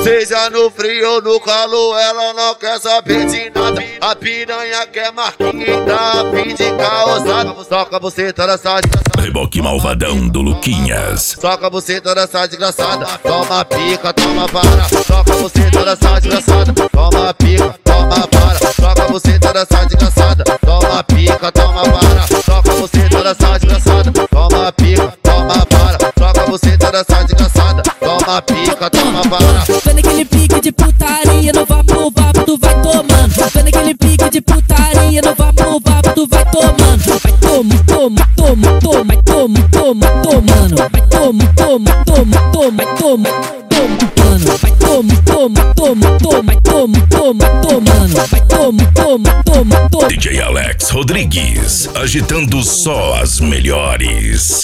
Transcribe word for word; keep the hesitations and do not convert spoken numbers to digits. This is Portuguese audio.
Seja no frio ou no calor, ela não quer saber de nada. A piranha quer marquinha, tá a fim de causada. Soca você toda essa desgraçada. Reboque malvadão do Luquinhas. Soca você toda essa desgraçada. Toma pica, toma vara. Soca você toda essa desgraçada. Toma pica, toma vara. Soca você toda essa desgraçada. Toma pica, toma vara. Soca você toda essa desgraçada. Toma pica, toma vara. Soca você toda essa desgraçada. Toma pica, toma vara. Vai naquele pique de putaria, no vapo, vapo, tu vai tomando. Vai naquele pique de putaria, no vapo, vapo, tu vai tomando. Vai toma, toma, toma, toma, toma, toma, tomando. Vai toma, toma, toma, toma, toma, toma, vai toma, toma, toma, toma, toma, toma, tomando. Vai toma, toma, toma, toma. D J Alex Rodrigues, agitando só as melhores.